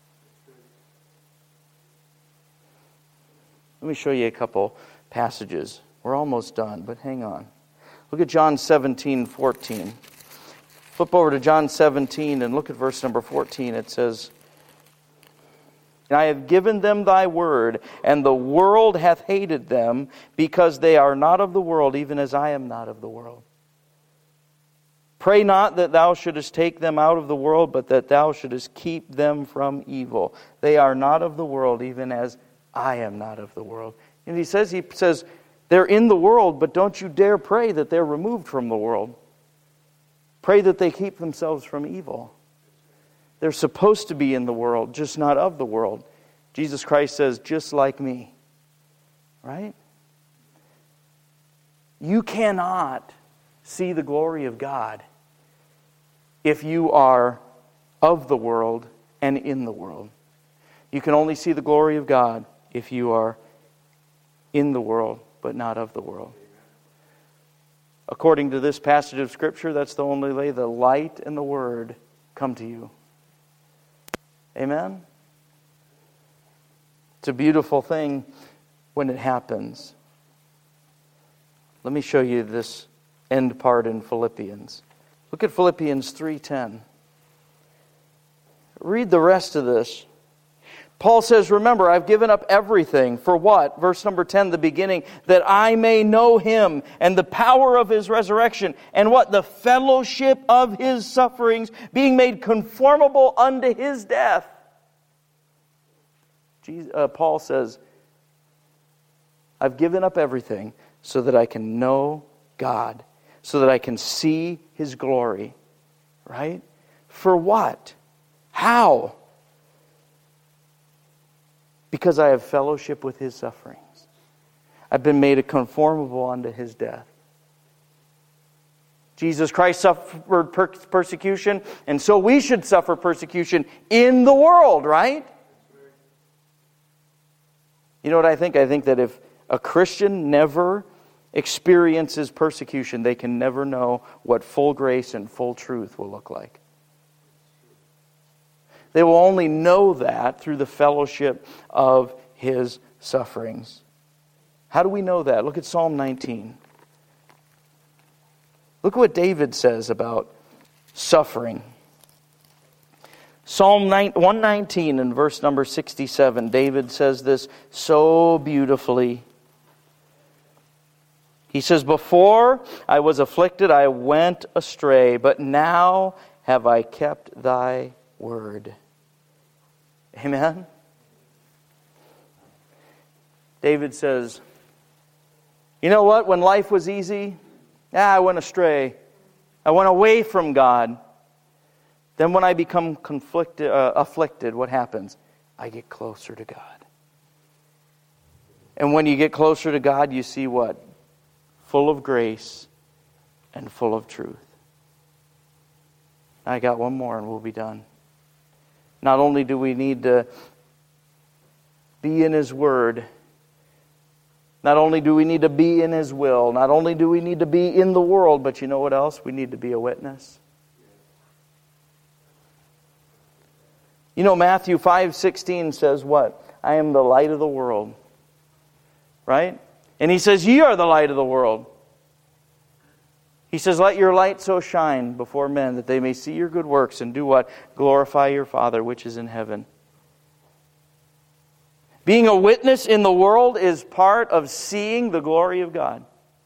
Let me show you a couple passages. We're almost done, but hang on. Look at John 17:14. Flip over to John 17 and look at verse number 14. It says, "And I have given them thy word, and the world hath hated them, because they are not of the world, even as I am not of the world. Pray not that thou shouldest take them out of the world, but that thou shouldest keep them from evil. They are not of the world, even as I am not of the world." And he says, they're in the world, but don't you dare pray that they're removed from the world. Pray that they keep themselves from evil. They're supposed to be in the world, just not of the world. Jesus Christ says, just like me. Right? You cannot see the glory of God if you are of the world and in the world. You can only see the glory of God if you are in the world, but not of the world. According to this passage of Scripture, that's the only way the light and the Word come to you. Amen? It's a beautiful thing when it happens. Let me show you this end part in Philippians. Look at Philippians 3:10. Read the rest of this. Paul says, remember, I've given up everything. For what? Verse number 10, the beginning. That I may know Him and the power of His resurrection. And what? The fellowship of His sufferings, being made conformable unto His death. Paul says, I've given up everything so that I can know God. So that I can see His glory. Right? For what? How? Because I have fellowship with His sufferings. I've been made conformable unto His death. Jesus Christ suffered persecution, and so we should suffer persecution in the world, right? You know what I think? I think that if a Christian never experiences persecution, they can never know what full grace and full truth will look like. They will only know that through the fellowship of His sufferings. How do we know that? Look at Psalm 19. Look what David says about suffering. Psalm 119 and verse number 67, David says this so beautifully. He says, before I was afflicted, I went astray, but now have I kept Thy word. Amen? David says, you know what? When life was easy, I went astray. I went away from God. Then when I become afflicted, what happens? I get closer to God. And when you get closer to God, you see what? Full of grace and full of truth. I got one more and we'll be done. Not only do we need to be in His Word, not only do we need to be in His will, not only do we need to be in the world, but you know what else? We need to be a witness. You know, Matthew 5:16 says what? I am the light of the world. Right? And He says, ye are the light of the world. He says, let your light so shine before men that they may see your good works and do what? Glorify your Father which is in heaven. Being a witness in the world is part of seeing the glory of God.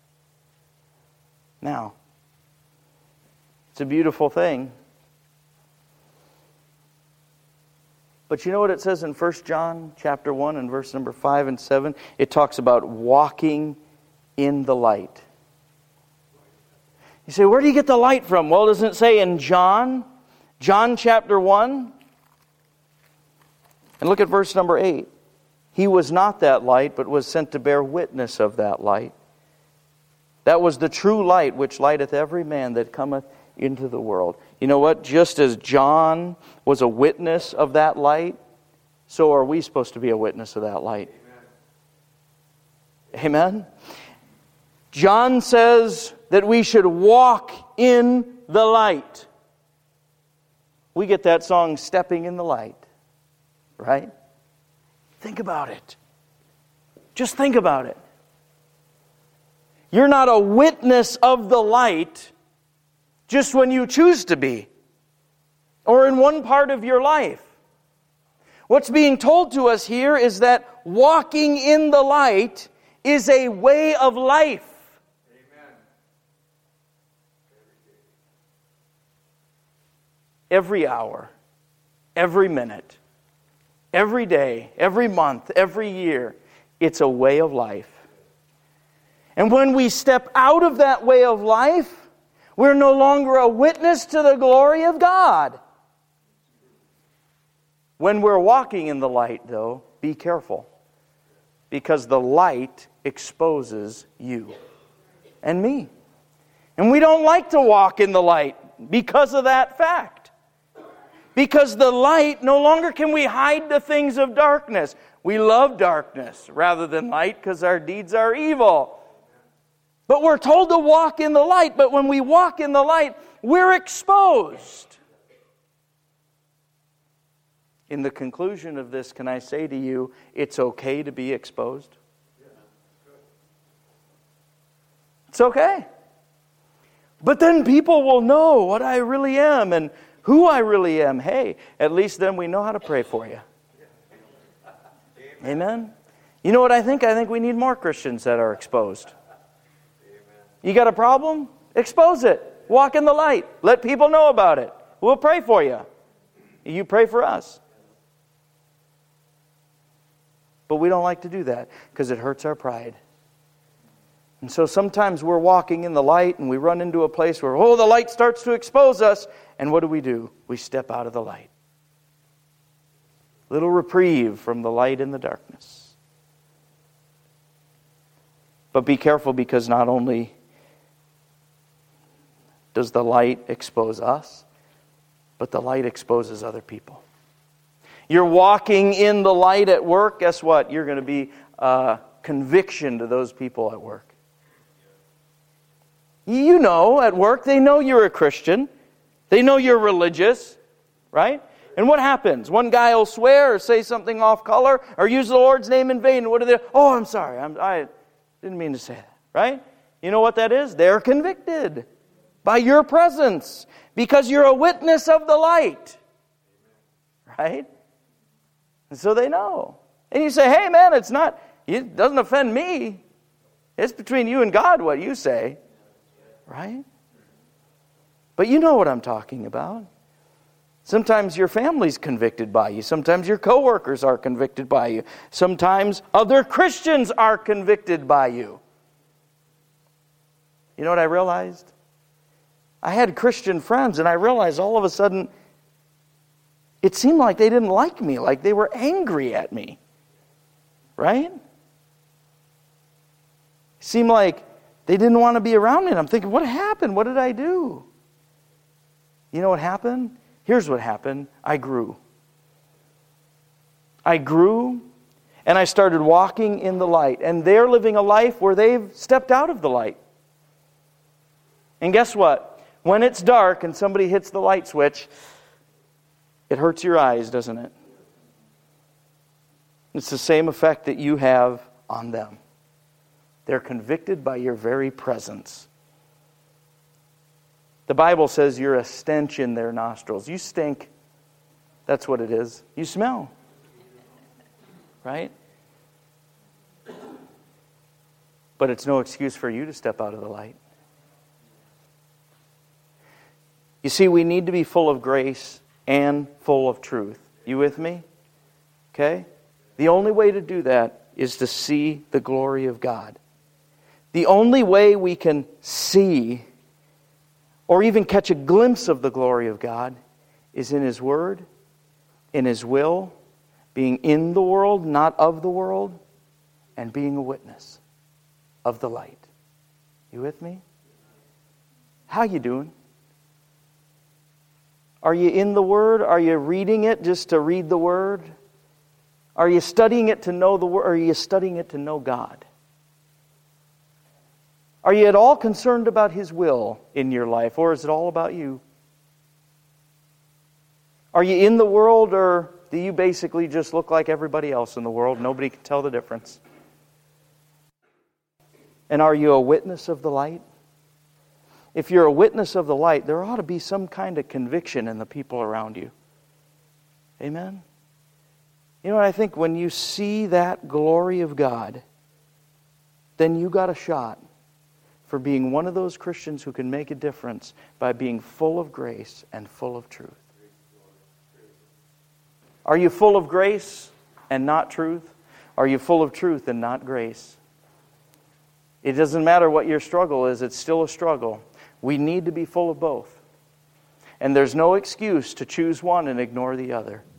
Now, it's a beautiful thing. But you know what it says in 1 John chapter 1 and verse number 5 and 7? It talks about walking in the light. You say, where do you get the light from? Well, doesn't it say in John chapter 1? And look at verse number 8. He was not that light, but was sent to bear witness of that light. That was the true light, which lighteth every man that cometh into the world. You know what? Just as John was a witness of that light, so are we supposed to be a witness of that light. Amen? Amen? John says that we should walk in the light. We get that song, Stepping in the Light. Right? Think about it. Just think about it. You're not a witness of the light just when you choose to be, or in one part of your life. What's being told to us here is that walking in the light is a way of life. Amen. Every hour, every minute, every day, every month, every year, it's a way of life. And when we step out of that way of life, we're no longer a witness to the glory of God. When we're walking in the light, though, be careful. Because the light exposes you. and me. And we don't like to walk in the light because of that fact. Because the light, no longer can we hide the things of darkness. We love darkness rather than light because our deeds are evil. But we're told to walk in the light. But when we walk in the light, we're exposed. In the conclusion of this, can I say to you, it's okay to be exposed? It's okay. But then people will know what I really am and who I really am. Hey, at least then we know how to pray for you. Amen? You know what I think? I think we need more Christians that are exposed. You got a problem? Expose it. Walk in the light. Let people know about it. We'll pray for you. You pray for us. But we don't like to do that because it hurts our pride. And so sometimes we're walking in the light and we run into a place where, the light starts to expose us. And what do? We step out of the light. Little reprieve from the light in the darkness. But be careful, because not only does the light expose us, but the light exposes other people. You're walking in the light at work, guess what? You're going to be a conviction to those people at work. You know, at work, they know you're a Christian. They know you're religious, right? And what happens? One guy will swear or say something off color or use the Lord's name in vain. What do they? Oh, I'm sorry. I didn't mean to say that, right? You know what that is? They're convicted by your presence because you're a witness of the light, right? And so they know. And you say, hey, man, it doesn't offend me. It's between you and God what you say, right? But you know what I'm talking about. Sometimes your family's convicted by you. Sometimes your coworkers are convicted by you. Sometimes other Christians are convicted by you. You know what I realized? I had Christian friends, and I realized all of a sudden it seemed like they didn't like me, like they were angry at me. Right? It seemed like they didn't want to be around me. And I'm thinking, what happened? What did I do? You know what happened? Here's what happened. I grew. And I started walking in the light. And they're living a life where they've stepped out of the light. And guess what? When it's dark and somebody hits the light switch, it hurts your eyes, doesn't it? It's the same effect that you have on them. They're convicted by your very presence. The Bible says you're a stench in their nostrils. You stink. That's what it is. You smell. Right? But it's no excuse for you to step out of the light. You see, we need to be full of grace and full of truth. You with me? Okay? The only way to do that is to see the glory of God. The only way we can see or even catch a glimpse of the glory of God is in His Word, in His will, being in the world, not of the world, and being a witness of the light. You with me? How you doing? Are you in the Word? Are you reading it just to read the Word? Are you studying it to know the Word? Or are you studying it to know God? Are you at all concerned about His will in your life, or is it all about you? Are you in the world, or do you basically just look like everybody else in the world? Nobody can tell the difference. And are you a witness of the light? If you're a witness of the light, there ought to be some kind of conviction in the people around you. Amen? You know what I think? When you see that glory of God, then you got a shot for being one of those Christians who can make a difference by being full of grace and full of truth. Are you full of grace and not truth? Are you full of truth and not grace? It doesn't matter what your struggle is, it's still a struggle. We need to be full of both. And there's no excuse to choose one and ignore the other.